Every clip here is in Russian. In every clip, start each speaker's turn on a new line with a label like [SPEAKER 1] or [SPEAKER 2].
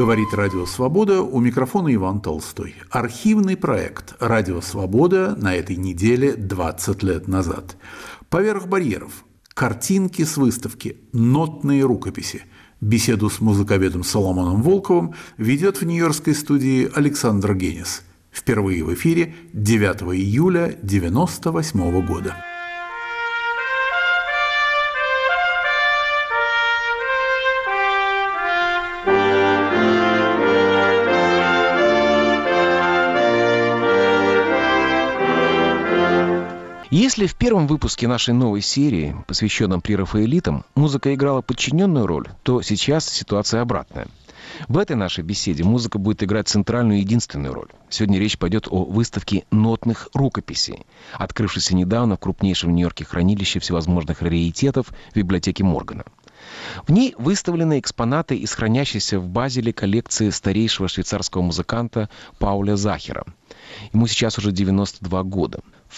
[SPEAKER 1] Говорит Радио Свобода, у микрофона Иван Толстой. Архивный проект «Радио Свобода» на этой неделе 20 лет назад. Поверх барьеров. Картинки с выставки, нотные рукописи. Беседу с музыковедом Соломоном Волковым ведет в нью-йоркской студии Александр Генис. Впервые в эфире 9 июля 1998 года.
[SPEAKER 2] Если в первом выпуске нашей новой серии, посвященном прерафаэлитам, музыка играла подчиненную роль, то сейчас ситуация обратная. В этой нашей беседе музыка будет играть центральную и единственную роль. Сегодня речь пойдет о выставке нотных рукописей, открывшейся недавно в крупнейшем в Нью-Йорке хранилище всевозможных раритетов в библиотеке Моргана. В ней выставлены экспонаты из хранящейся в Базеле коллекции старейшего швейцарского музыканта Пауля Захера. Ему сейчас уже 92 года. В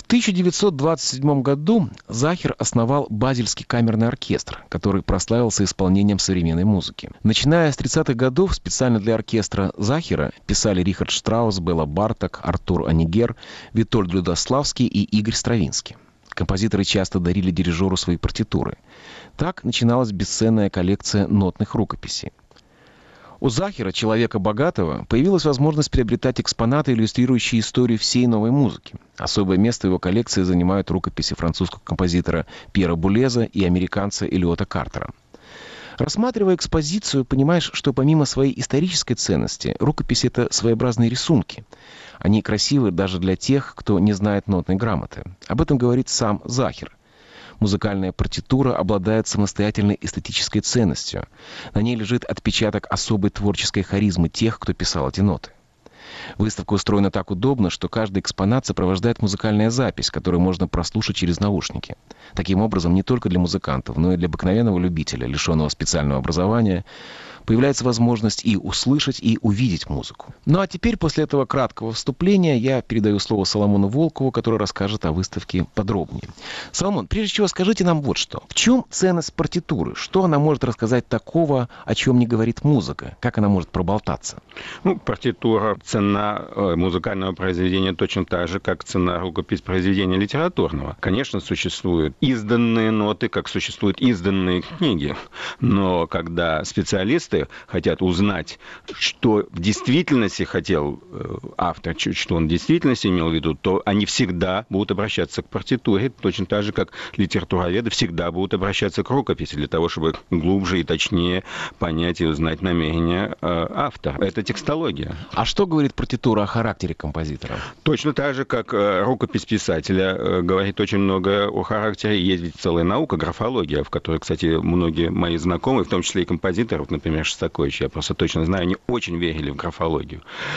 [SPEAKER 2] 1927 году Захер основал Базельский камерный оркестр, который прославился исполнением современной музыки. Начиная с 30-х годов специально для оркестра Захера писали Рихард Штраус, Белла Барток, Артур Анигер, Витольд Людославский и Игорь Стравинский. Композиторы часто дарили дирижеру свои партитуры. Так начиналась бесценная коллекция нотных рукописей. У Захера, человека богатого, появилась возможность приобретать экспонаты, иллюстрирующие историю всей новой музыки. Особое место в его коллекции занимают рукописи французского композитора Пьера Булеза и американца Элиота Картера. Рассматривая экспозицию, понимаешь, что помимо своей исторической ценности, рукописи — это своеобразные рисунки. Они красивы даже для тех, кто не знает нотной грамоты. Об этом говорит сам Захер. Музыкальная партитура обладает самостоятельной эстетической ценностью. На ней лежит отпечаток особой творческой харизмы тех, кто писал эти ноты. Выставка устроена так удобно, что каждый экспонат сопровождает музыкальная запись, которую можно прослушать через наушники. Таким образом, не только для музыкантов, но и для обыкновенного любителя, лишенного специального образования, появляется возможность и услышать, и увидеть музыку. Ну а теперь, после этого краткого вступления, я передаю слово Соломону Волкову, который расскажет о выставке подробнее. Соломон, прежде всего, скажите нам вот что. В чем ценность партитуры? Что она может рассказать такого, о чем не говорит музыка? Как она может проболтаться?
[SPEAKER 3] Партитура, цена музыкального произведения точно так же, как цена рукопись произведения литературного. Конечно, существуют изданные ноты, как существуют изданные книги. Но когда специалисты хотят узнать, что в действительности хотел автор, что он в действительности имел в виду, то они всегда будут обращаться к партитуре, точно так же, как литературоведы всегда будут обращаться к рукописи, для того, чтобы глубже и точнее понять и узнать намерения автора. Это текстология.
[SPEAKER 2] А что говорит партитура о характере композитора?
[SPEAKER 3] Точно так же, как рукопись писателя говорит очень много о характере. Есть ведь целая наука, графология, в которой, кстати, многие мои знакомые, в том числе и композиторы, например, Шостакович, я просто точно знаю, они очень верили в графологию,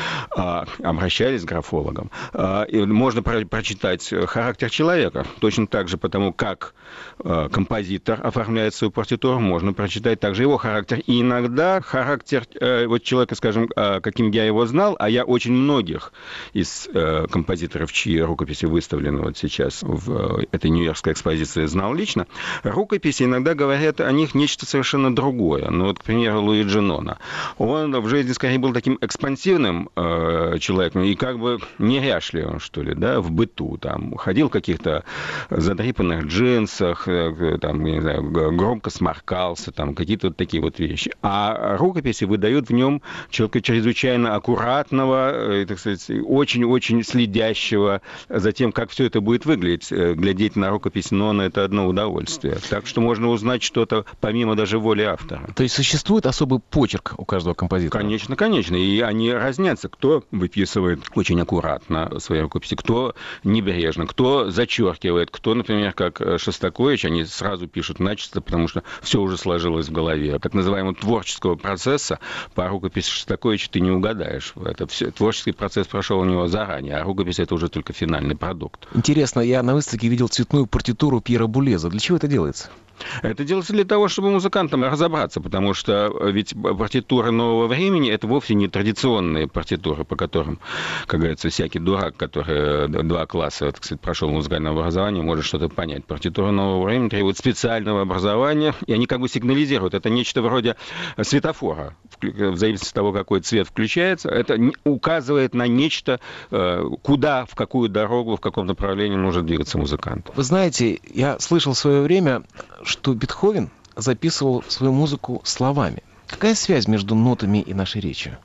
[SPEAKER 3] обращались к графологам. И можно прочитать характер человека. Точно так же, потому как композитор оформляет свою партитуру, можно прочитать также его характер. И иногда характер вот человека, скажем, каким я его знал, а я очень многих из композиторов, чьи рукописи выставлены вот сейчас в этой нью-йоркской экспозиции, знал лично, рукописи иногда говорят о них нечто совершенно другое. Ну вот, к примеру, Луи Дженона. Он в жизни, скорее, был таким экспансивным человеком и как бы неряшливым, что ли, да, в быту. Там ходил в каких-то задрипанных джинсах, там, не знаю, громко сморкался, там, какие-то вот такие вот вещи. А рукописи выдают в нем человека чрезвычайно аккуратного, так сказать, очень-очень следящего за тем, как все это будет выглядеть. Глядеть на рукопись Нона — это одно удовольствие. Так что можно узнать что-то помимо даже воли автора.
[SPEAKER 2] То есть существует особый почерк у каждого композитора?
[SPEAKER 3] Конечно, конечно. И они разнятся. Кто выписывает очень аккуратно свои рукописи, кто небрежно, кто зачеркивает, кто, например, как Шостакович, они сразу пишут начисто, потому что все уже сложилось в голове. Так называемого творческого процесса по рукописи Шостаковича ты не угадаешь. Это все, творческий процесс прошел у него заранее, а рукопись — это уже только финальный продукт.
[SPEAKER 2] Интересно, я на выставке видел цветную партитуру Пьера Булеза. Для чего это делается?
[SPEAKER 3] Это делается для того, чтобы музыкантам разобраться, потому что ведь партитуры нового времени – это вовсе не традиционные партитуры, по которым, как говорится, всякий дурак, который 2 класса, так сказать, прошел музыкальное образование, может что-то понять. Партитуры нового времени требуют специального образования, и они как бы сигнализируют. Это нечто вроде светофора. В зависимости от того, какой цвет включается, это указывает на нечто, куда, в какую дорогу, в каком направлении нужно двигаться музыкант.
[SPEAKER 2] Вы знаете, я слышал в свое время, что Бетховен записывал свою музыку словами. Какая связь между нотами и нашей речью?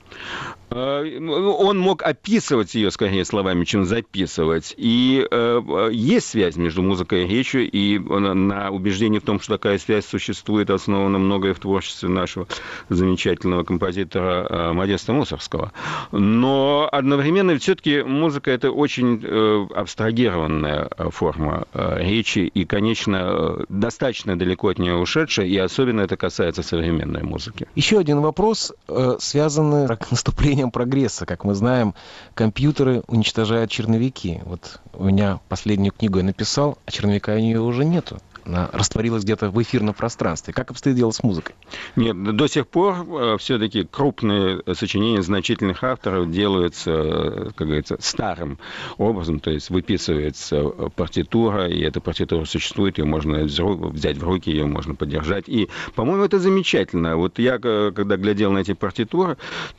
[SPEAKER 3] Он мог описывать ее, скорее, словами, чем записывать. И есть связь между музыкой и речью, и на убеждении в том, что такая связь существует, основано многое в творчестве нашего замечательного композитора Модеста Мусоргского. Но одновременно все-таки музыка – это очень абстрагированная форма речи, и, конечно, достаточно далеко от нее ушедшая, и особенно это касается современной музыки.
[SPEAKER 2] Еще один вопрос, связанный с наступлением прогресса. Как мы знаем, компьютеры уничтожают черновики. Вот у меня последнюю книгу я написал, а черновика у нее уже нету. Она растворилась где-то в эфирном пространстве. Как обстоит дело с музыкой?
[SPEAKER 3] Нет, до сих пор все-таки крупные сочинения значительных авторов делаются, как говорится, старым образом, то есть выписывается партитура, и эта партитура существует, ее можно взять в руки, ее можно подержать. И, по-моему, это замечательно. Вот я, когда глядел на эти партитуры,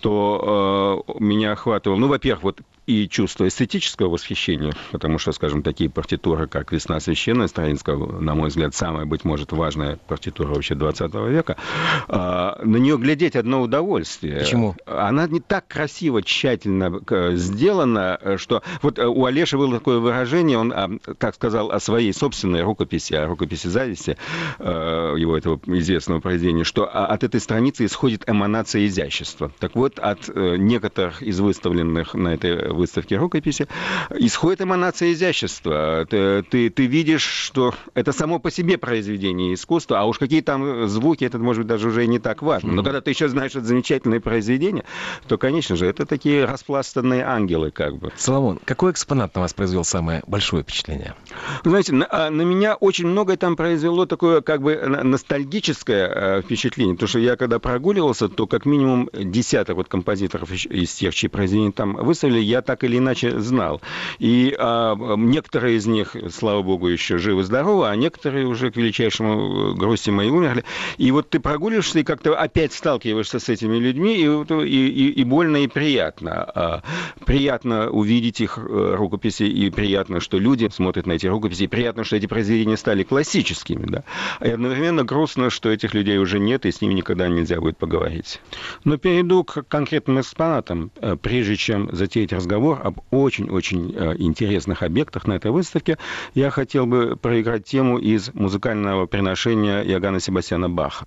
[SPEAKER 3] то меня охватывало, ну, во-первых, вот и чувство эстетического восхищения, потому что, скажем, такие партитуры, как «Весна священная» Стравинского, на мой взгляд, самая, быть может, важная партитура вообще 20 века, на нее глядеть одно удовольствие.
[SPEAKER 2] Почему?
[SPEAKER 3] Она не так красиво, тщательно сделана, что... Вот у Олеши было такое выражение, он так сказал о своей собственной рукописи, о рукописи «Зависти», его этого известного произведения, что от этой страницы исходит эманация изящества. Так вот, от некоторых из выставленных на этой выставке рукописи исходит эманация изящества. Ты видишь, что это само по себе произведение искусства, а уж какие там звуки, это, может быть, даже уже не так важно. Но когда ты еще знаешь, что это замечательное произведение, то, конечно же, это такие распластанные ангелы, как бы.
[SPEAKER 2] Соломон, какой экспонат на вас произвел самое большое впечатление?
[SPEAKER 3] Знаете, на меня очень многое там произвело такое, как бы, ностальгическое впечатление, потому что я, когда прогуливался, то как минимум десяток вот композиторов из тех, чьи произведения там выставили, я так или иначе знал. И некоторые из них, слава богу, еще живы-здоровы, а некоторые уже, к величайшему грусти моей, умерли. И вот ты прогуливаешься и как-то опять сталкиваешься с этими людьми, и больно, и приятно. Приятно увидеть их рукописи, и приятно, что люди смотрят на эти рукописи, и приятно, что эти произведения стали классическими. Да? И одновременно грустно, что этих людей уже нет, и с ними никогда нельзя будет поговорить. Но перейду к конкретным экспонатам, прежде чем затеять разговор об очень-очень интересных объектах на этой выставке, я хотел бы проиграть тему из музыкального приношения Иоганна Себастьяна Баха.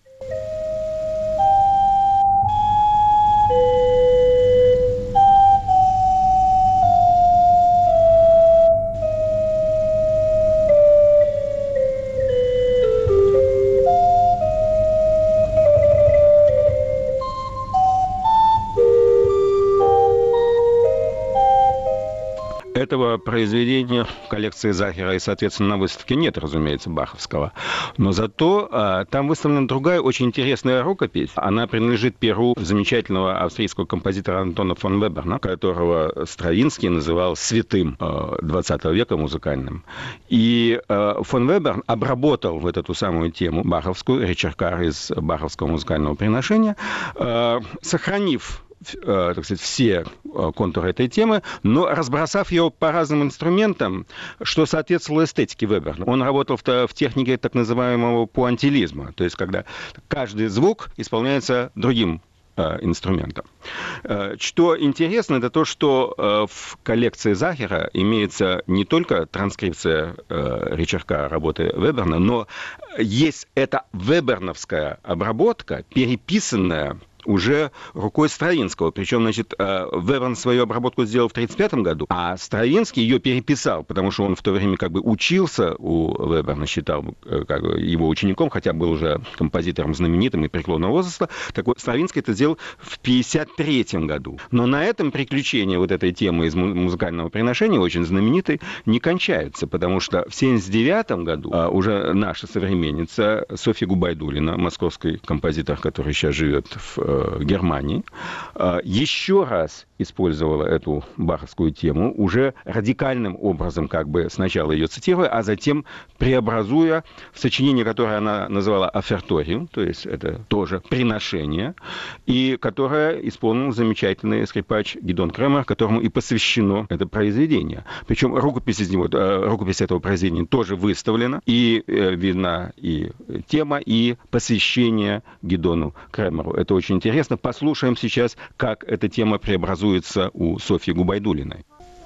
[SPEAKER 3] Этого произведения в коллекции Захера и, соответственно, на выставке нет, разумеется, баховского. Но зато там выставлена другая очень интересная рукопись. Она принадлежит перу замечательного австрийского композитора Антона фон Веберна, которого Стравинский называл святым 20 века музыкальным. И фон Веберн обработал вот эту самую тему баховскую, речеркар из баховского музыкального приношения, сохранив, так сказать, все контуры этой темы, но разбросав ее по разным инструментам, что соответствовало эстетике Веберна. Он работал в технике так называемого пуантилизма, то есть когда каждый звук исполняется другим инструментом. Что интересно, это то, что в коллекции Захера имеется не только транскрипция речерка работы Веберна, но есть эта веберновская обработка, переписанная уже рукой Стравинского. Причем, значит, Веберн свою обработку сделал в 1935 году, а Стравинский ее переписал, потому что он в то время как бы учился у Веберна, считал как бы его учеником, хотя был уже композитором знаменитым и преклонного возраста. Так вот, Стравинский это сделал в 1953 году. Но на этом приключения вот этой темы из музыкального приношения, очень знаменитой, не кончаются, потому что в 1979 году уже наша современница Софья Губайдуллина, московский композитор, который сейчас живет в Германии, еще раз использовала эту баховскую тему, уже радикальным образом, как бы сначала ее цитируя, а затем преобразуя в сочинение, которое она называла «Оферториум», то есть это тоже приношение, и которое исполнил замечательный скрипач Гидон Кремер, которому и посвящено это произведение. Причем рукопись этого произведения тоже выставлена, и видна и тема, и посвящение Гидону Кремеру. Это очень интересно. Послушаем сейчас, как эта тема преобразуется у Софьи Губайдуллиной.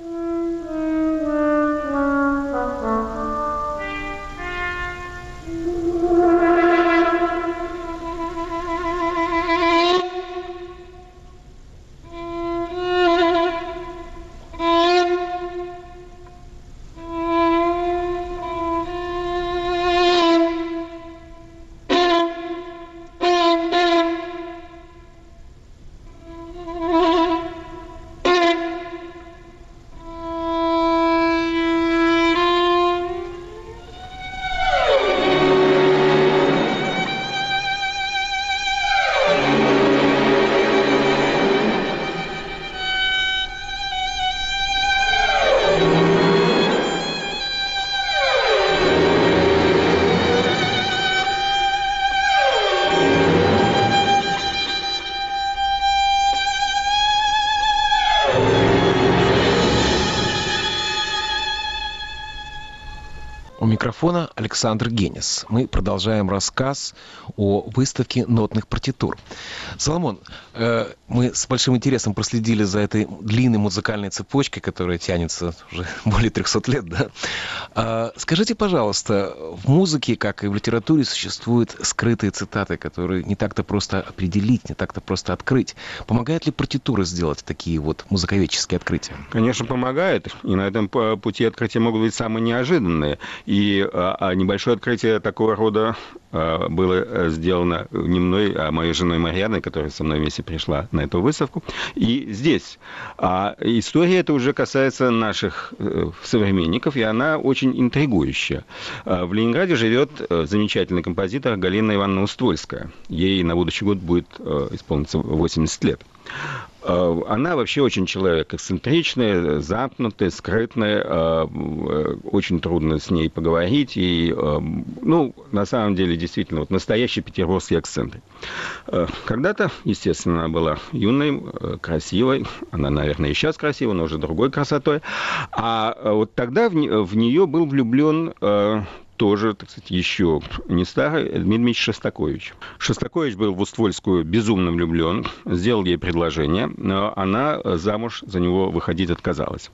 [SPEAKER 2] У микрофона Александр Генис. Мы продолжаем рассказ о выставке нотных партитур. Соломон, мы с большим интересом проследили за этой длинной музыкальной цепочкой, которая тянется уже более 300 лет, да? Скажите, пожалуйста, в музыке, как и в литературе, существуют скрытые цитаты, которые не так-то просто определить, не так-то просто открыть. Помогает ли партитура сделать такие вот музыковедческие открытия?
[SPEAKER 3] Конечно, помогает. И на этом пути открытия могут быть самые неожиданные. И небольшое открытие такого рода было сделано не мной, а моей женой Марьяной, которая со мной вместе пришла на эту выставку. И здесь история эта уже касается наших современников, и она очень интригующая. В Ленинграде живет замечательный композитор Галина Ивановна Уствольская. Ей на будущий год будет исполниться 80 лет. Она вообще очень человек эксцентричный, замкнутый, скрытный, очень трудно с ней поговорить, и, на самом деле, действительно, вот настоящий петербургский эксцентрик. Когда-то, естественно, она была юной, красивой, она, наверное, и сейчас красива, но уже другой красотой, а вот тогда в нее был влюблен тоже, так сказать, еще не старый, Дмитрий Дмитриевич Шостакович. Шостакович был в Уствольскую безумно влюблен, сделал ей предложение, но она замуж за него выходить отказалась.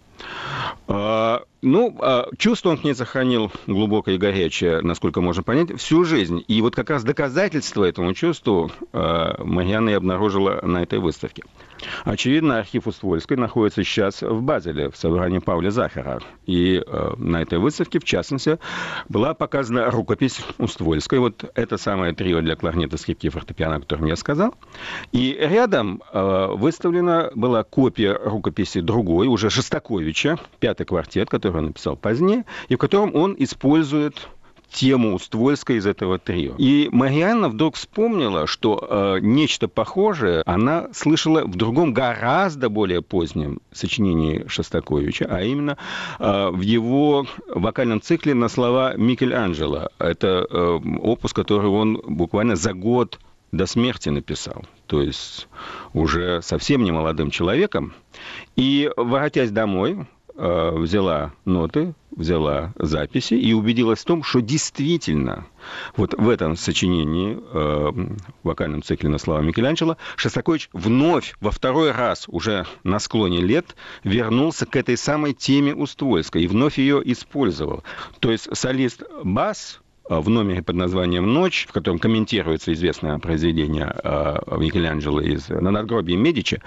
[SPEAKER 3] Чувство он к ней сохранил глубокое и горячее, насколько можно понять, всю жизнь. И вот как раз доказательство этому чувству Марьяна и обнаружила на этой выставке. Очевидно, архив Уствольской находится сейчас в Базеле, в собрании Пауля Захара. И на этой выставке, в частности, была показана рукопись Уствольской. Вот это самое трио для кларнета, скрипки и фортепиано, о котором я сказал. И рядом выставлена была копия рукописи другой, уже Шостаковича, пятый квартет, который он написал позднее, и в котором он использует тему Уствольской из этого трио. И Марьяна вдруг вспомнила, что нечто похожее она слышала в другом, гораздо более позднем сочинении Шостаковича, а именно в его вокальном цикле на слова Микеланджело. Это опус, который он буквально за год до смерти написал, то есть уже совсем не молодым человеком. И, воротясь домой, взяла ноты, взяла записи и убедилась в том, что действительно вот в этом сочинении, в вокальном цикле на слова Микеланджело, Шостакович вновь, во второй раз, уже на склоне лет, вернулся к этой самой теме Уствольской и вновь ее использовал. То есть солист бас в номере под названием «Ночь», в котором комментируется известное произведение Микеланджело на надгробии Медичи.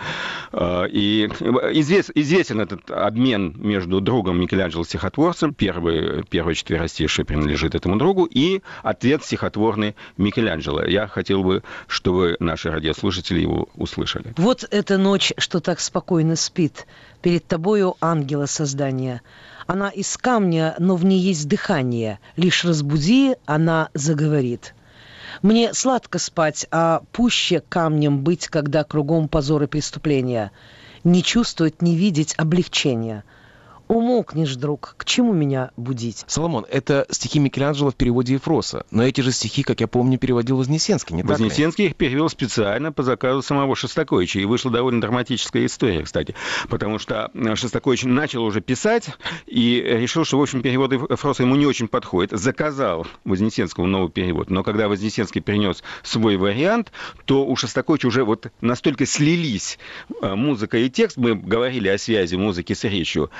[SPEAKER 3] И известен этот обмен между другом Микеланджело стихотворцем. Первое четверостишее принадлежит этому другу, и ответ стихотворный Микеланджело. Я хотел бы, чтобы наши радиослушатели его услышали.
[SPEAKER 4] Вот эта ночь, что так спокойно спит, перед тобою ангела создания. Она из камня, но в ней есть дыхание. Лишь разбуди, она заговорит. Мне сладко спать, а пуще камнем быть, когда кругом позор и преступления. Не чувствовать, не видеть облегчения. Умолкнешь, друг, к чему меня будить?
[SPEAKER 2] Соломон, это стихи Микеланджело в переводе Ефроса. Но эти же стихи, как я помню, переводил Вознесенский, не так ли?
[SPEAKER 3] Вознесенский их перевел специально по заказу самого Шостаковича. И вышла довольно драматическая история, кстати. Потому что Шостакович начал уже писать и решил, что, в общем, перевод Ефроса ему не очень подходит. Заказал Вознесенскому новый перевод. Но когда Вознесенский принес свой вариант, то у Шостаковича уже вот настолько слились музыка и текст, мы говорили о связи музыки с речью,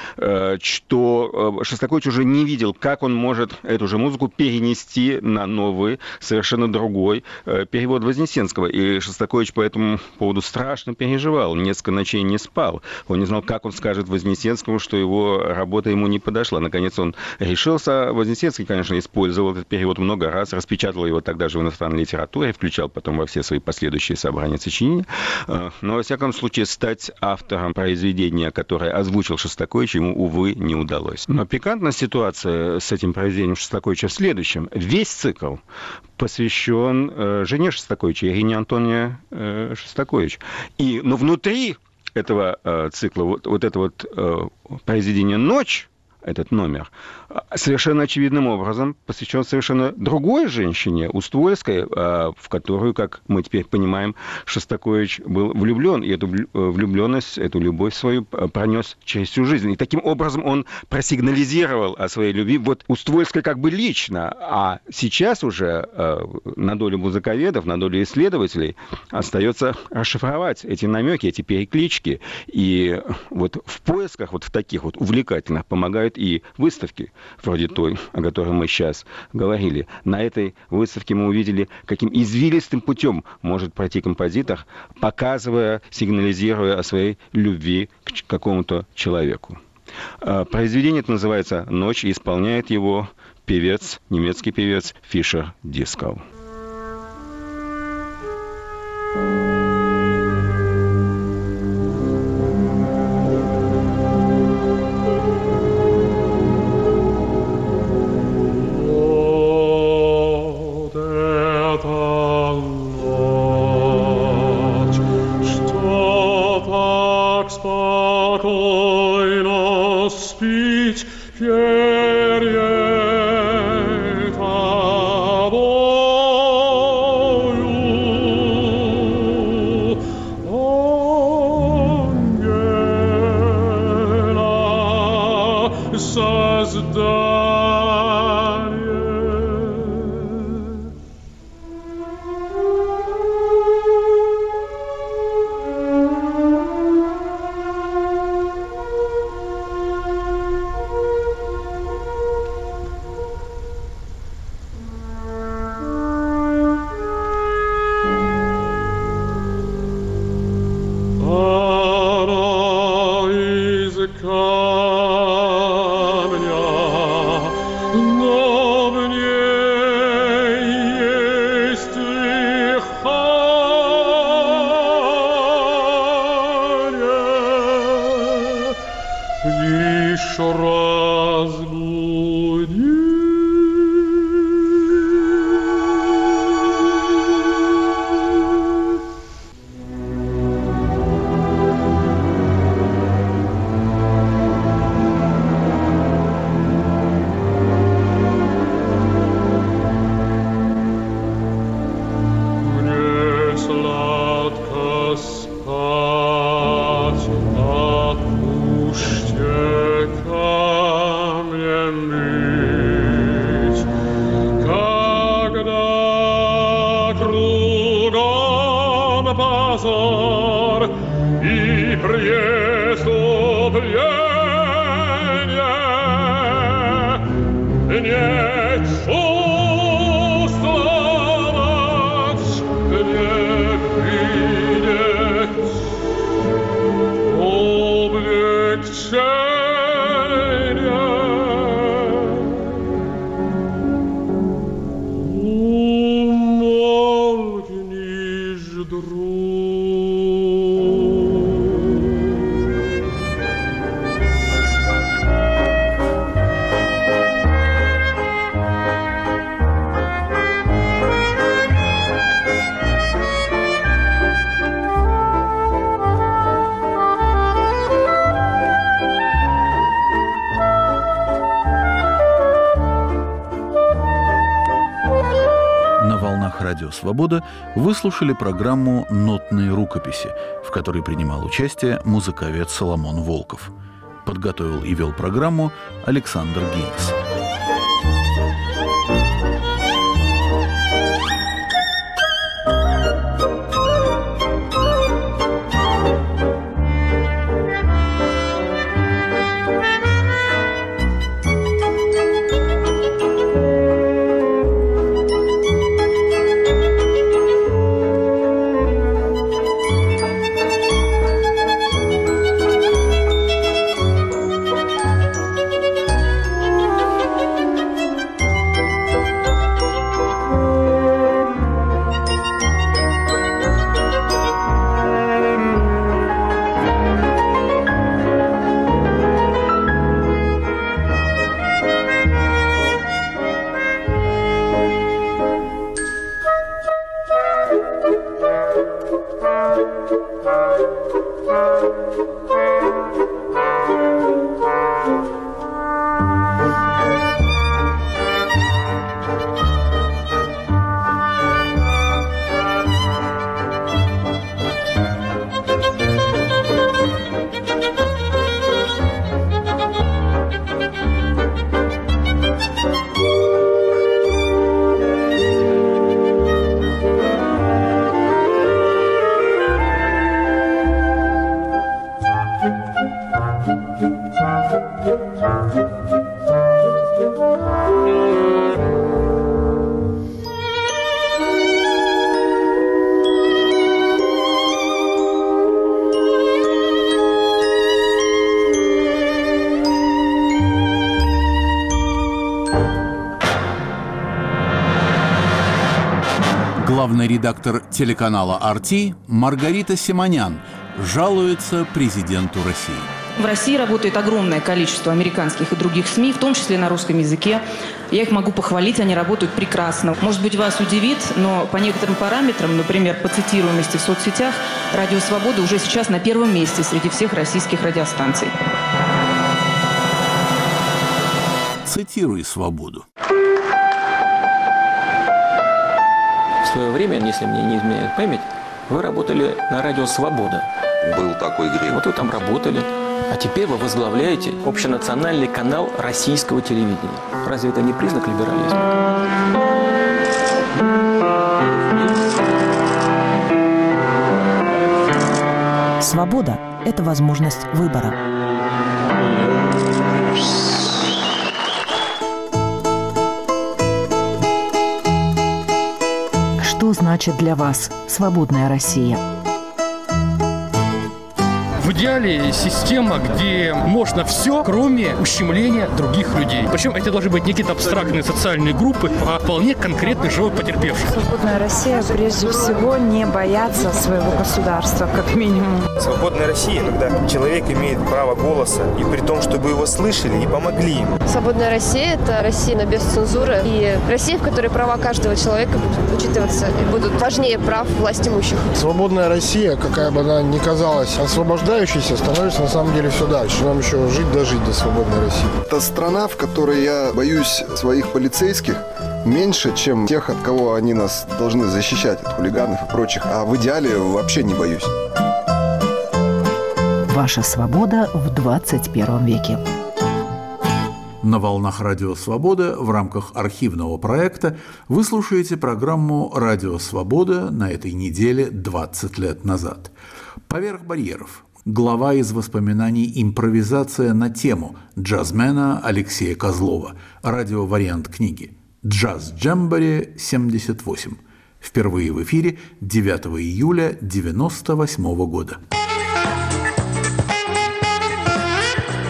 [SPEAKER 3] что Шостакович уже не видел, как он может эту же музыку перенести на новый, совершенно другой перевод Вознесенского. И Шостакович по этому поводу страшно переживал, несколько ночей не спал. Он не знал, как он скажет Вознесенскому, что его работа ему не подошла. Наконец он решился. Вознесенский, конечно, использовал этот перевод много раз, распечатал его тогда же в иностранной литературе, включал потом во все свои последующие собрания сочинений. Но, во всяком случае, стать автором произведения, которое озвучил Шостакович, ему, увы, не удалось. Но пикантная ситуация с этим произведением Шостаковича в следующем. Весь цикл посвящен жене Шостаковича, Ирине Антоне Шостакович. Но внутри этого цикла вот это вот произведение «Ночь», этот номер, совершенно очевидным образом посвящен совершенно другой женщине, Уствольской, в которую, как мы теперь понимаем, Шостакович был влюблен, и эту влюбленность, эту любовь свою пронес через всю жизнь. И таким образом он просигнализировал о своей любви вот Уствольской как бы лично, а сейчас уже на долю музыковедов, на долю исследователей остается расшифровать эти намеки, эти переклички. И вот в поисках вот в таких вот увлекательных помогают и выставки, вроде той, о которой мы сейчас говорили. На этой выставке мы увидели, каким извилистым путем может пройти композитор, показывая, сигнализируя о своей любви к какому-то человеку. Произведение это называется «Ночь», и исполняет его певец, немецкий певец Фишер Дискау.
[SPEAKER 5] Nie
[SPEAKER 1] Радио «Свобода» вы слушали программу «Нотные рукописи», в которой принимал участие музыковед Соломон Волков. Подготовил и вел программу Александр Гейнс. Главный редактор телеканала «RT» Маргарита Симонян жалуется президенту России.
[SPEAKER 5] В России работает огромное количество американских и других СМИ, в том числе на русском языке. Я их могу похвалить, они работают прекрасно. Может быть, вас удивит, но по некоторым параметрам, например, по цитируемости в соцсетях, «Радио Свобода» уже сейчас на первом месте среди всех российских радиостанций.
[SPEAKER 1] Цитируй «Свободу».
[SPEAKER 6] В свое время, если мне не изменяет память, вы работали на радио «Свобода».
[SPEAKER 7] Был такой грех.
[SPEAKER 6] Вот вы там работали. А теперь вы возглавляете общенациональный канал российского телевидения. Разве это не признак либерализма?
[SPEAKER 8] Свобода – это возможность выбора. Что значит для вас свободная Россия?
[SPEAKER 9] В идеале система, где можно все, кроме ущемления других людей. Причем это должны быть не какие-то абстрактные социальные группы, а вполне конкретный живой потерпевший.
[SPEAKER 10] Свободная Россия прежде всего не боятся своего государства, как минимум.
[SPEAKER 11] Свободная Россия, когда человек имеет право голоса, и при том, чтобы его слышали и помогли ему.
[SPEAKER 12] Свободная Россия – это Россия без цензуры, и Россия, в которой права каждого человека будут учитываться и будут важнее прав властимущих.
[SPEAKER 13] Свободная Россия, какая бы она ни казалась освобождающей, становится на самом деле все дальше. Нам еще жить до свободной России.
[SPEAKER 14] Это страна, в которой я боюсь своих полицейских меньше, чем тех, от кого они нас должны защищать, от хулиганов и прочих. А в идеале вообще не боюсь.
[SPEAKER 8] Ваша свобода в 21 веке.
[SPEAKER 1] На волнах Радио Свобода в рамках архивного проекта вы слушаете программу «Радио Свобода» на этой неделе 20 лет назад. «Поверх барьеров». Глава из воспоминаний «Импровизация на тему» джазмена Алексея Козлова. Радиовариант книги. «Джаз Джембори 78». Впервые в эфире 9 июля 1998 года.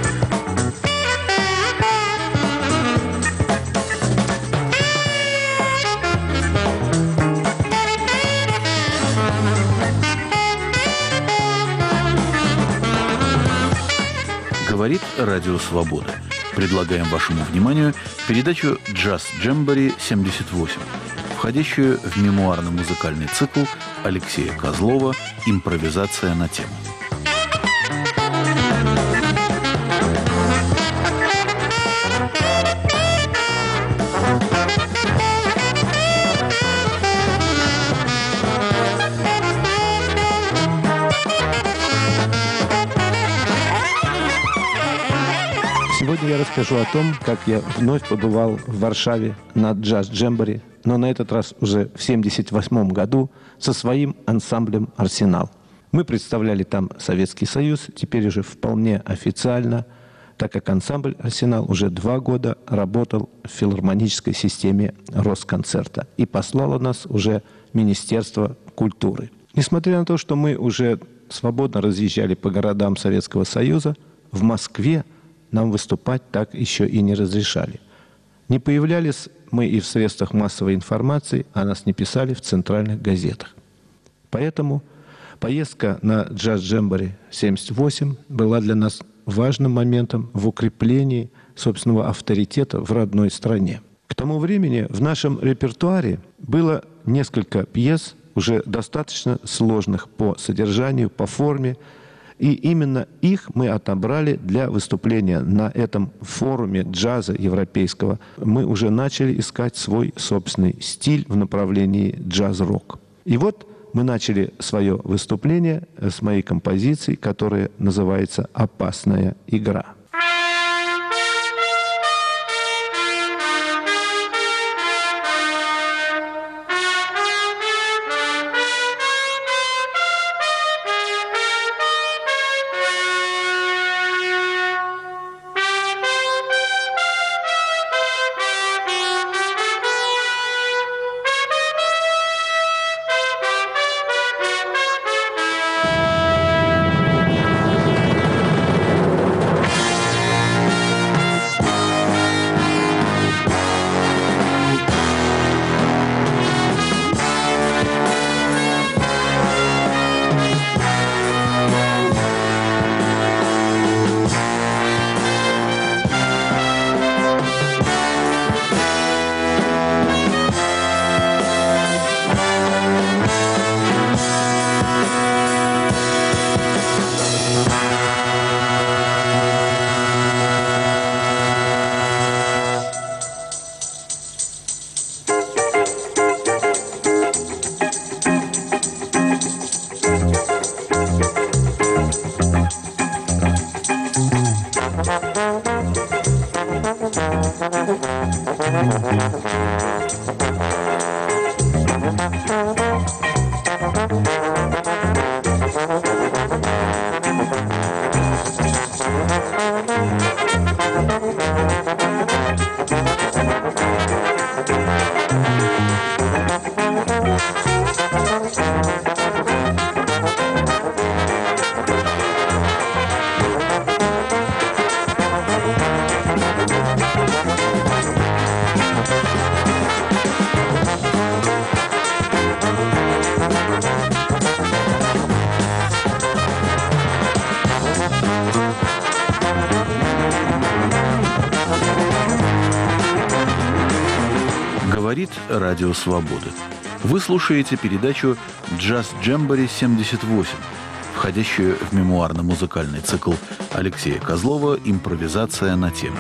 [SPEAKER 1] Говорит Радио Свобода. Предлагаем вашему вниманию передачу «Джаз Джембори 78», входящую в мемуарно-музыкальный цикл Алексея Козлова «Импровизация на тему».
[SPEAKER 7] Сегодня я расскажу о том, как я вновь побывал в Варшаве на джаз-джембори, но на этот раз уже в 1978 году со своим ансамблем «Арсенал». Мы представляли там Советский Союз, теперь уже вполне официально, так как ансамбль «Арсенал» уже 2 года работал в филармонической системе Росконцерта и послало нас уже Министерство культуры. Несмотря на то, что мы уже свободно разъезжали по городам Советского Союза, в Москве нам выступать так еще и не разрешали. Не появлялись мы и в средствах массовой информации, а нас не писали в центральных газетах. Поэтому поездка на джаз-джембори 78 была для нас важным моментом в укреплении собственного авторитета в родной стране. К тому времени в нашем репертуаре было несколько пьес, уже достаточно сложных по содержанию, по форме, и именно их мы отобрали для выступления на этом форуме джаза европейского. Мы уже начали искать свой собственный стиль в направлении джаз-рок. И вот мы начали свое выступление с моей композиции, которая называется «Опасная игра».
[SPEAKER 1] Говорит Радио Свобода. Вы слушаете передачу «Джаз Джембори 78», входящую в мемуарно-музыкальный цикл Алексея Козлова «Импровизация на тему».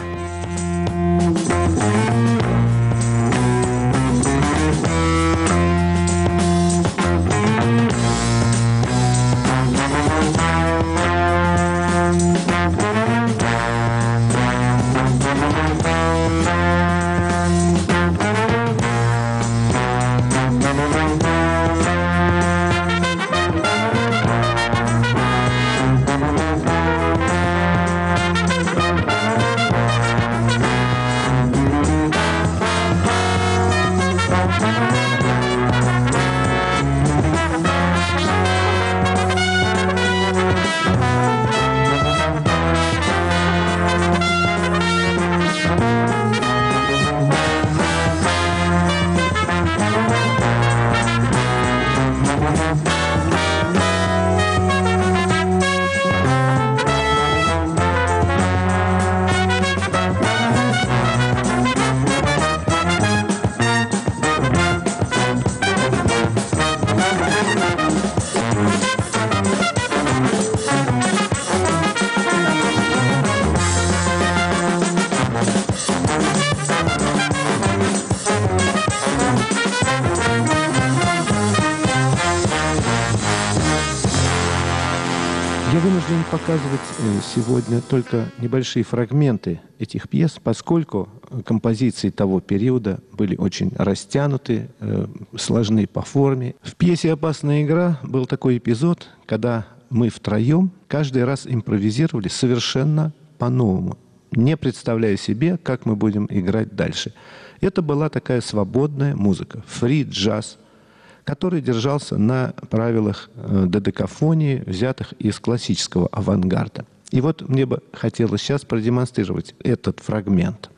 [SPEAKER 7] вынужден показывать сегодня только небольшие фрагменты этих пьес, поскольку композиции того периода были очень растянуты, сложны по форме. В пьесе «Опасная игра» был такой эпизод, когда мы втроем каждый раз импровизировали совершенно по-новому, не представляя себе, как мы будем играть дальше. Это была такая свободная музыка, фри-джаз, который держался на правилах додекафонии, взятых из классического авангарда. И вот мне бы хотелось сейчас продемонстрировать этот фрагмент.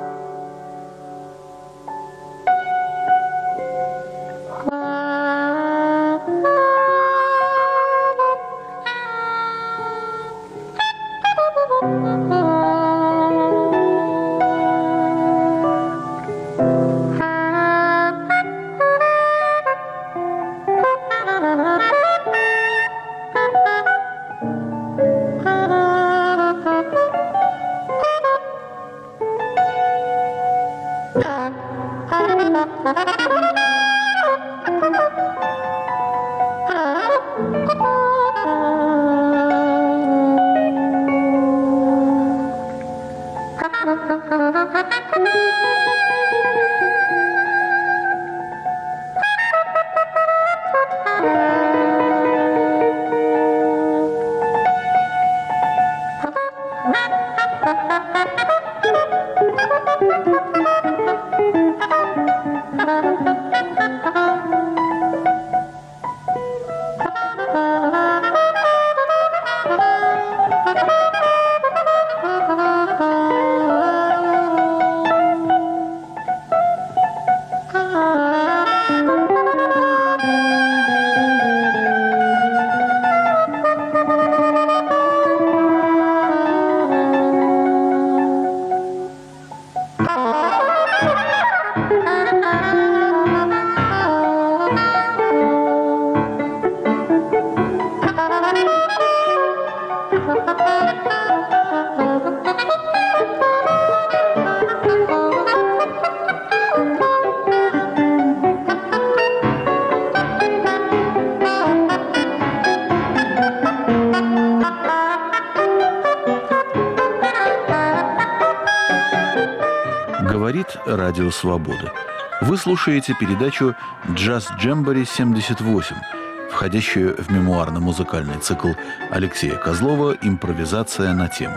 [SPEAKER 1] Говорит Радио Свобода. Вы слушаете передачу «Джаз Джембори 78», входящую в мемуарно-музыкальный цикл Алексея Козлова «Импровизация на тему».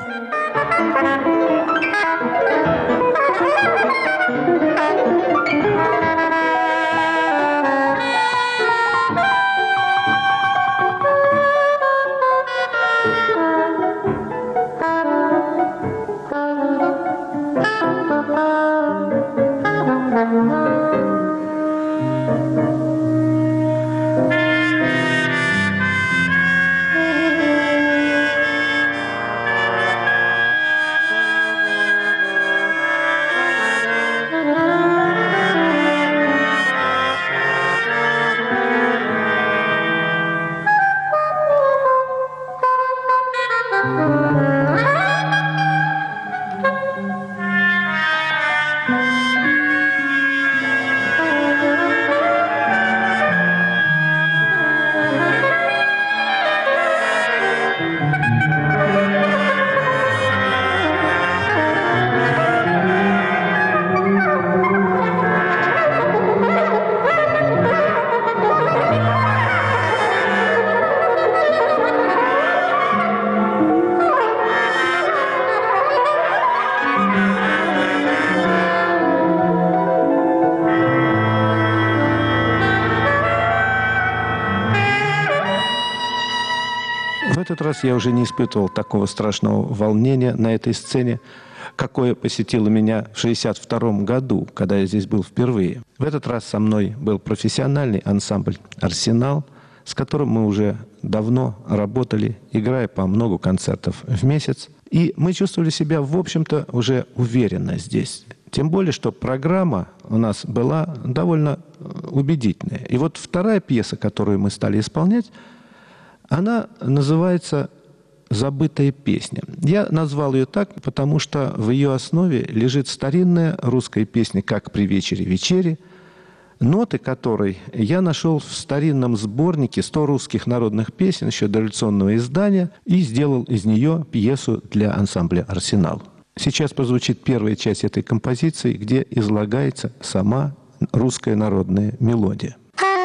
[SPEAKER 1] В этот раз я уже не испытывал такого страшного волнения на этой сцене, какое посетило меня в 1962 году, когда я здесь был впервые. В этот раз со мной был профессиональный ансамбль «Арсенал», с которым мы уже давно работали, играя по много концертов в месяц. И мы чувствовали себя, в общем-то, уже уверенно здесь. Тем более, что программа у нас была довольно убедительная. И вот вторая пьеса, которую мы стали исполнять, она называется «Забытая песня». Я назвал ее так, потому что в ее основе лежит старинная русская песня «Как при вечере вечере»,
[SPEAKER 7] ноты которой я нашел в старинном сборнике «100 русских народных песен» еще дореволюционного издания и сделал из нее пьесу для ансамбля «Арсенал». Сейчас прозвучит первая часть этой композиции, где излагается сама русская народная мелодия.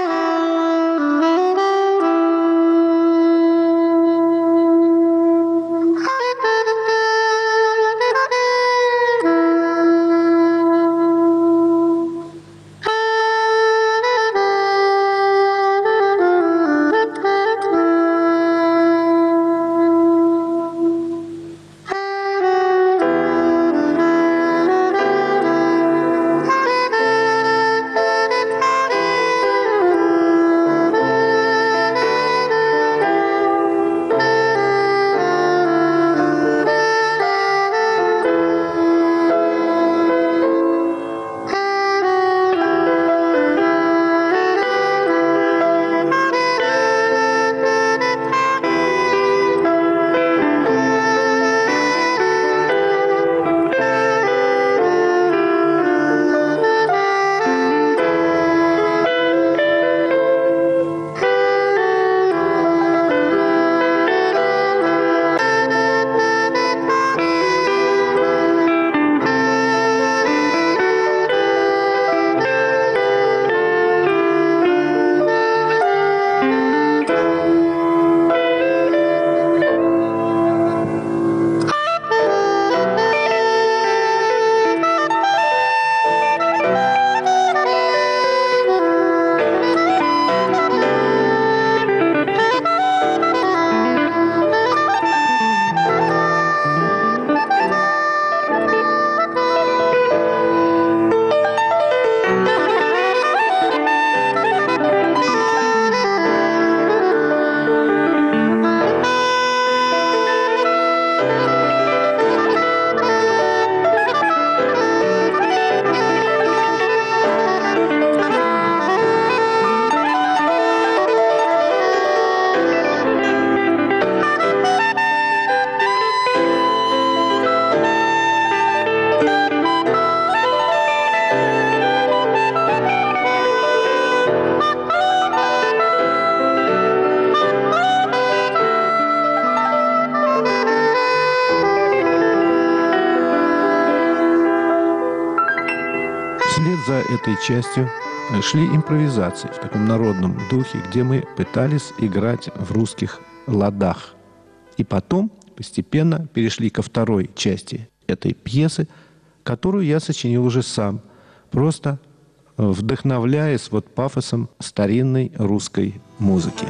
[SPEAKER 7] За этой частью шли импровизации в таком народном духе, где мы пытались играть в русских ладах. И потом постепенно перешли ко второй части этой пьесы, которую я сочинил уже сам, просто вдохновляясь пафосом старинной русской музыки.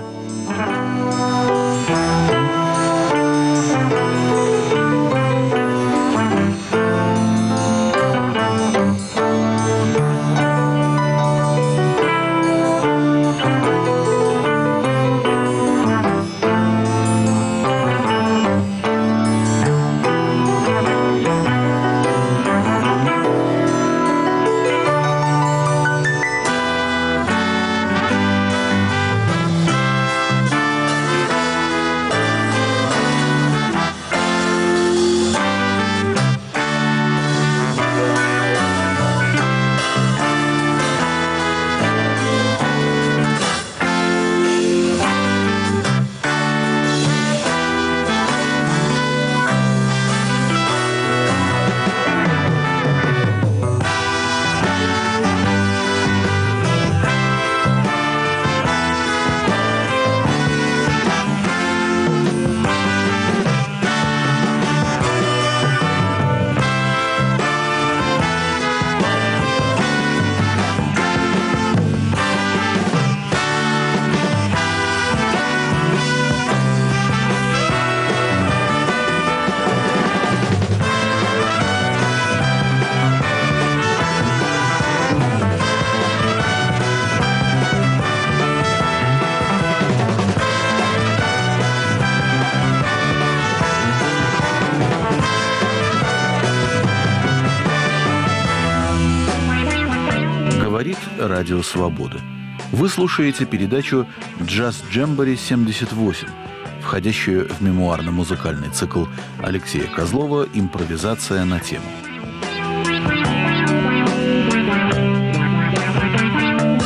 [SPEAKER 1] Говорит Радио Свобода. Вы слушаете передачу «Джаз Джембори 78», входящую в мемуарно-музыкальный цикл Алексея Козлова «Импровизация на тему».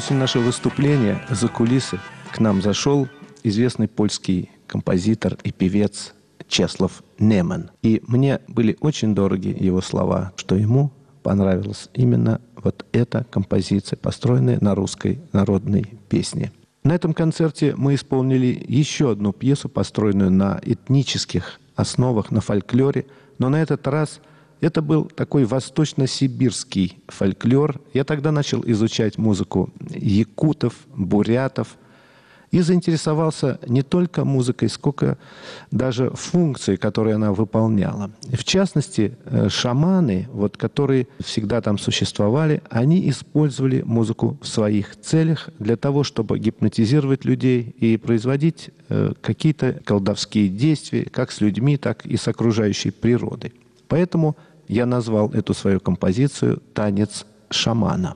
[SPEAKER 7] после нашего выступления за кулисы к нам зашел известный польский композитор и певец Чеслав Неман. И мне были очень дороги его слова, что ему понравилась именно вот эта композиция, построенная на русской народной песне. На этом концерте мы исполнили еще одну пьесу, построенную на этнических основах, на фольклоре, но на этот раз это был такой восточно-сибирский фольклор. Я тогда начал изучать музыку якутов, бурятов и заинтересовался не только музыкой, сколько даже функцией, которые она выполняла. В частности, шаманы, вот, которые всегда там существовали, они использовали музыку в своих целях для того, чтобы гипнотизировать людей и производить какие-то колдовские действия как с людьми, так и с окружающей природой. Поэтому я назвал эту свою композицию «Танец шамана».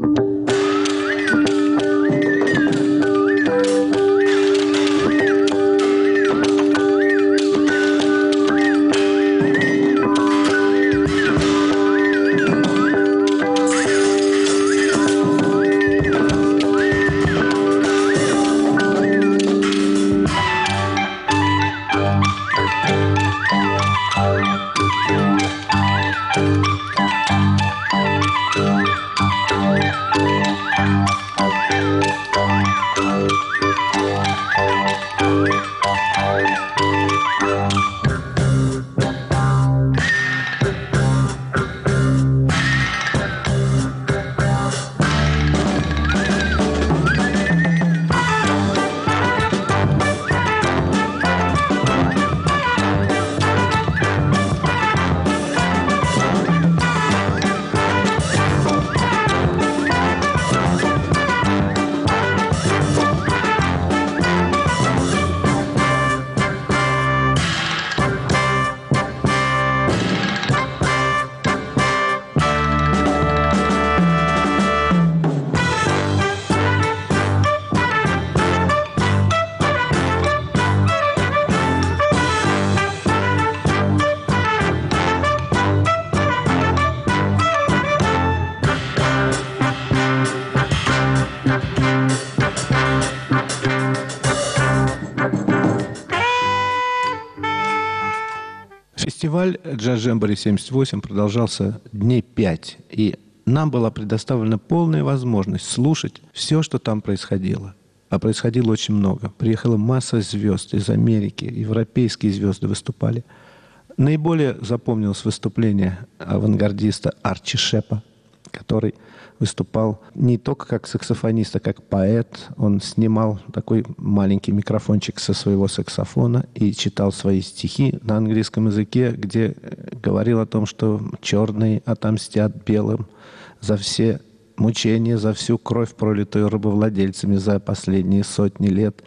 [SPEAKER 7] Фестиваль «Джаз-Джембори-78» продолжался дней 5, и нам была предоставлена полная возможность слушать все, что там происходило. А происходило очень много. Приехала масса звезд из Америки, европейские звезды выступали. Наиболее запомнилось выступление авангардиста Арчи Шепа, который выступал не только как саксофонист, а как поэт. Он снимал такой маленький микрофончик со своего саксофона и читал свои стихи на английском языке, где говорил о том, что черные отомстят белым за все мучения, за всю кровь, пролитую рабовладельцами за последние сотни лет.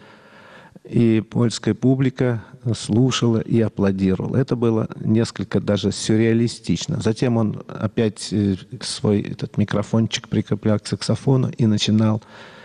[SPEAKER 7] И польская публика слушала и аплодировала. Это было несколько даже сюрреалистично. Затем он опять свой этот микрофончик прикреплял к саксофону и начинал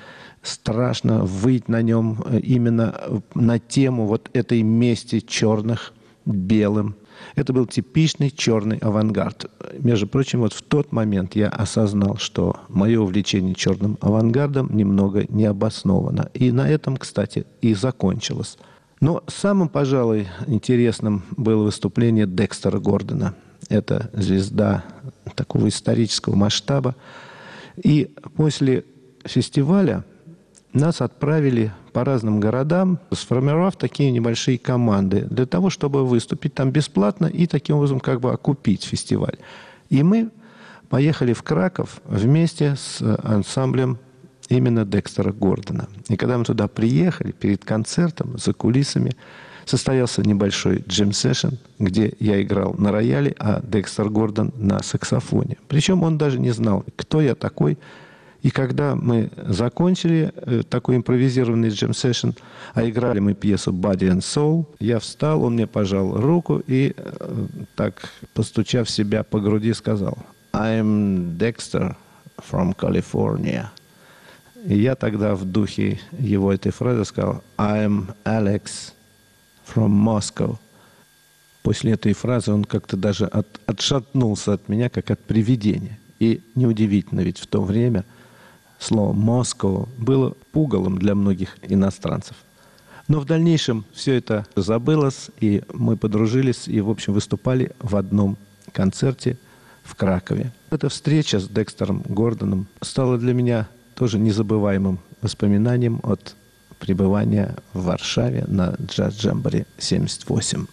[SPEAKER 7] страшно выть на нем именно на тему вот этой мести черных белым. Это был типичный черный авангард. Между прочим, вот в тот момент я осознал, что мое увлечение черным авангардом немного необосновано. И на этом, кстати, и закончилось. Но самым, пожалуй, интересным было выступление Декстера Гордона. Это звезда такого исторического масштаба. И после фестиваля нас отправили по разным городам, сформировав такие небольшие команды для того, чтобы выступить там бесплатно и таким образом как бы окупить фестиваль. И мы поехали в Краков вместе с ансамблем именно Декстера Гордона. И когда мы туда приехали, перед концертом, за кулисами, состоялся небольшой джем-сессион, где я играл на рояле, а Декстер Гордон на саксофоне. Причем он даже не знал, кто я такой. И когда мы закончили такой импровизированный джем-сессион, а играли мы пьесу «Body and Soul», я встал, он мне пожал руку и, так постучав себя по груди, сказал: «I'm Dexter from California». И я тогда в духе его этой фразы сказал: «I'm Alex from Moscow». После этой фразы он как-то даже отшатнулся от меня, как от привидения. И неудивительно, ведь в то время слово «Москва» было пугалом для многих иностранцев. Но в дальнейшем все это забылось, и мы подружились, и, в общем, выступали в одном концерте в Кракове. Эта встреча с Декстером Гордоном стала для меня тоже незабываемым воспоминанием от пребывания в Варшаве на джаз-джамборе 78.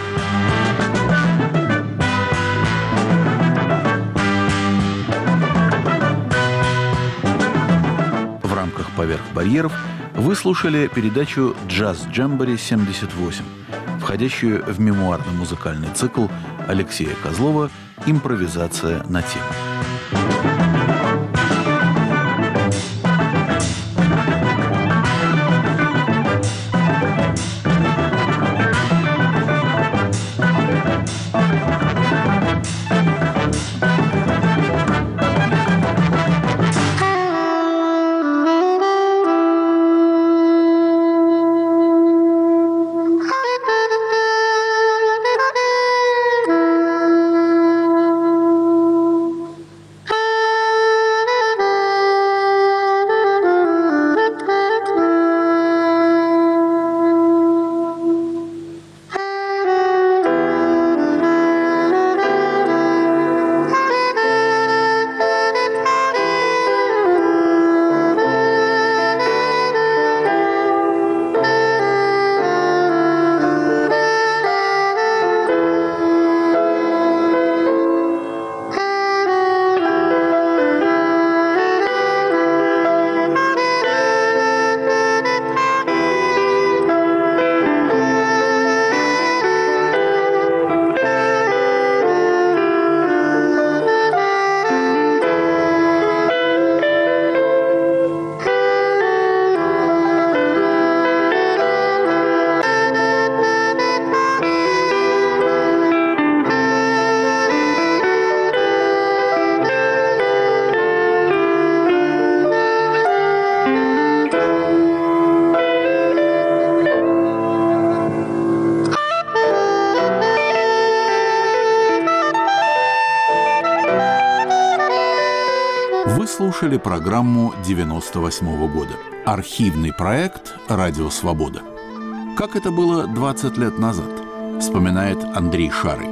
[SPEAKER 1] В рамках «Поверх барьеров» вы слушали передачу «Джаз-джамборе 78», входящую в мемуарно-музыкальный цикл Алексея Козлова «Импровизация на тему». Слушали программу 98-го года. Архивный проект «Радио Свобода». Как это было 20 лет назад, вспоминает Андрей Шарый.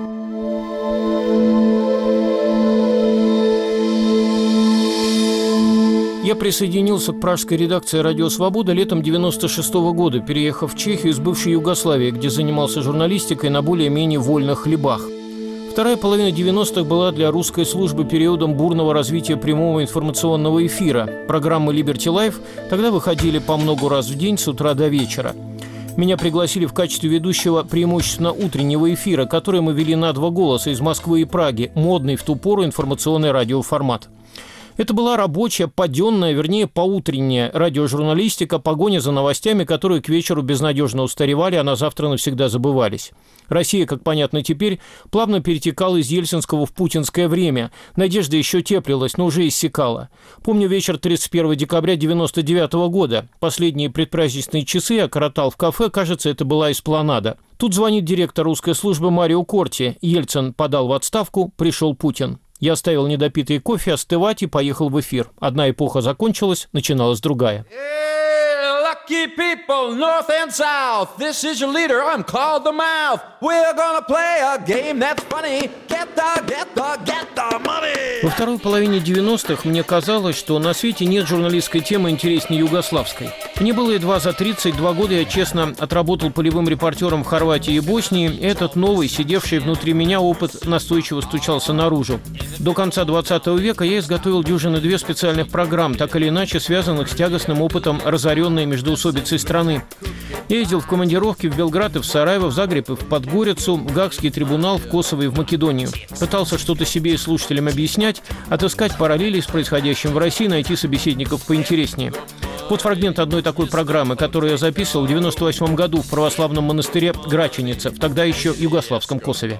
[SPEAKER 15] Я присоединился к пражской редакции «Радио Свобода» летом 96-го года, переехав в Чехию из бывшей Югославии, где занимался журналистикой на более-менее вольных хлебах. Вторая половина 90-х была для русской службы периодом бурного развития прямого информационного эфира. Программы Liberty Life тогда выходили по много раз в день с утра до вечера. Меня пригласили в качестве ведущего преимущественно утреннего эфира, который мы вели на 2 голоса из Москвы и Праги, модный в ту пору информационный радиоформат. Это была рабочая, паденная, вернее, поутренняя радиожурналистика, погоня за новостями, которые к вечеру безнадежно устаревали, а на завтра навсегда забывались. Россия, как понятно теперь, плавно перетекала из ельцинского в путинское время. Надежда еще теплилась, но уже иссякала. Помню вечер 31 декабря 1999 года. Последние предпраздничные часы я коротал в кафе, кажется, это была эспланада. Тут звонит директор русской службы Марио Корти. Ельцин подал в отставку, пришел Путин. Я оставил недопитый кофе остывать и поехал в эфир. Одна эпоха закончилась, начиналась другая.
[SPEAKER 16] Lucky people, north and south. This is your leader, I'm called the Mouth. We're gonna play a game that's funny. Get the money.
[SPEAKER 15] Во второй половине 90-х мне казалось, что на свете нет журналистской темы интереснее югославской. Мне было едва за 32 года, я честно отработал полевым репортером в Хорватии и Боснии. И этот новый, сидевший внутри меня опыт настойчиво стучался наружу. До конца 20 века я изготовил 2 специальных программ, так или иначе связанных с тягостным опытом разоренной междоусобицей страны. Я ездил в командировки в Белград и в Сараево, в Загреб и в Подгорицу, в Гаагский трибунал, в Косово и в Македонию. Пытался что-то себе и слушателям объяснять, отыскать параллели с происходящим в России, найти собеседников поинтереснее. Вот фрагмент одной такой программы, которую я записывал в 1998 году в православном монастыре Граченица, в тогда еще югославском Косове.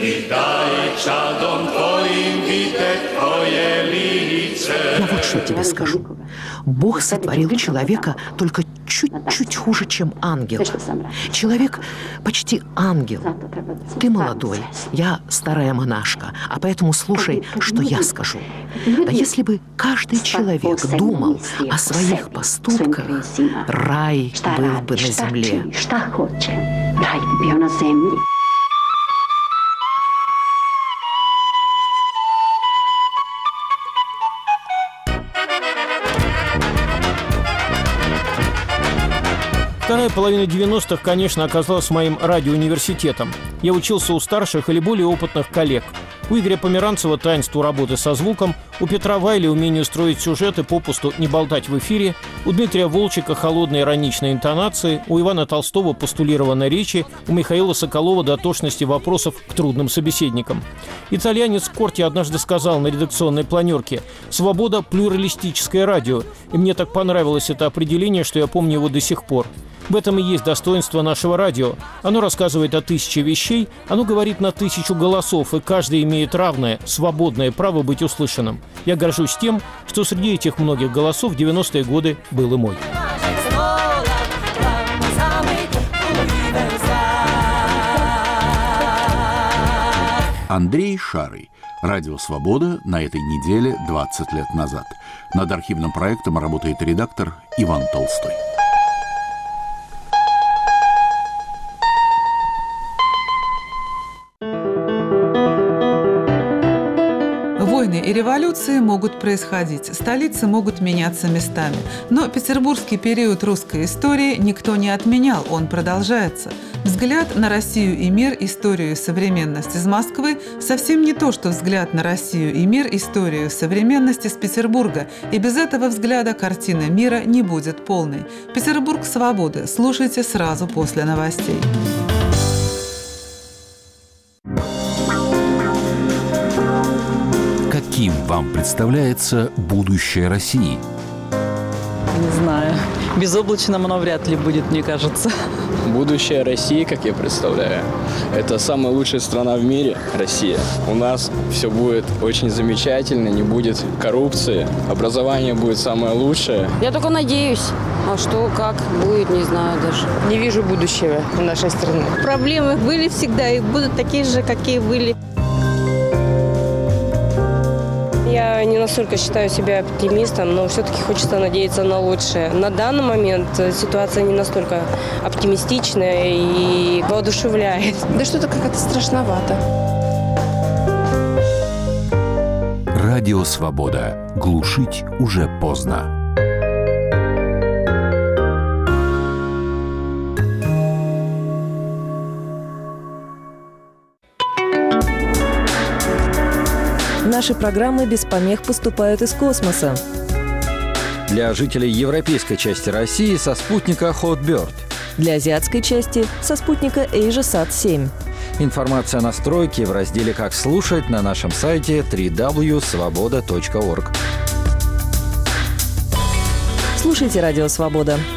[SPEAKER 17] Я вот что тебе скажу. Бог сотворил человека только чуть-чуть хуже, чем ангел. Человек почти ангел. Ты молодой, я старая монашка, а поэтому слушай, что я скажу. Да если бы каждый человек думал о своих поступках, рай был бы на земле.
[SPEAKER 15] Вторая половина 90-х, конечно, оказалась моим радиоуниверситетом. Я учился у старших или более опытных коллег. У Игоря Померанцева таинству работы со звуком, у Петра Вайли умению строить сюжеты, попусту не болтать в эфире, у Дмитрия Волчика холодной ироничной интонации, у Ивана Толстого постулированной речи, у Михаила Соколова дотошности вопросов к трудным собеседникам. Итальянец Корти однажды сказал на редакционной планерке: «Свобода – плюралистическое радио». И мне так понравилось это определение, что я помню его до сих пор. В этом и есть достоинство нашего радио. Оно рассказывает о 1000 вещей, оно говорит на 1000 голосов, и каждый имеет равное, свободное право быть услышанным. Я горжусь тем, что среди этих многих голосов в 90-е годы был и мой.
[SPEAKER 1] Андрей Шарый. Радио «Свобода» на этой неделе 20 лет назад. Над архивным проектом работает редактор Иван Толстой.
[SPEAKER 18] Войны и революции могут происходить, столицы могут меняться местами. Но петербургский период русской истории никто не отменял, он продолжается. Взгляд на Россию и мир, историю и современность из Москвы совсем не то, что взгляд на Россию и мир, историю и современность из Петербурга. И без этого взгляда картина мира не будет полной. Петербург свободы. Слушайте сразу после новостей.
[SPEAKER 19] Каким вам представляется будущее России?
[SPEAKER 20] Не знаю. Безоблачным оно вряд ли будет, мне кажется.
[SPEAKER 21] Будущее России, как я представляю, это самая лучшая страна в мире, Россия. У нас все будет очень замечательно, не будет коррупции, образование будет самое лучшее.
[SPEAKER 22] Я только надеюсь. А что, как будет, не знаю даже. Не вижу будущего в нашей стране.
[SPEAKER 23] Проблемы были всегда и будут такие же, какие были.
[SPEAKER 22] Я не настолько считаю себя оптимистом, но все-таки хочется надеяться на лучшее. На данный момент ситуация не настолько оптимистичная и воодушевляет.
[SPEAKER 24] Да что-то как-то страшновато.
[SPEAKER 19] Радио «Свобода». Глушить уже поздно.
[SPEAKER 25] Наши программы без помех поступают из космоса.
[SPEAKER 26] Для жителей европейской части России со спутника Hotbird.
[SPEAKER 25] Для азиатской части со спутника AsiaSat-7.
[SPEAKER 26] Информация о настройке в разделе «Как слушать» на нашем сайте www.svoboda.org.
[SPEAKER 25] Слушайте «Радио Свобода».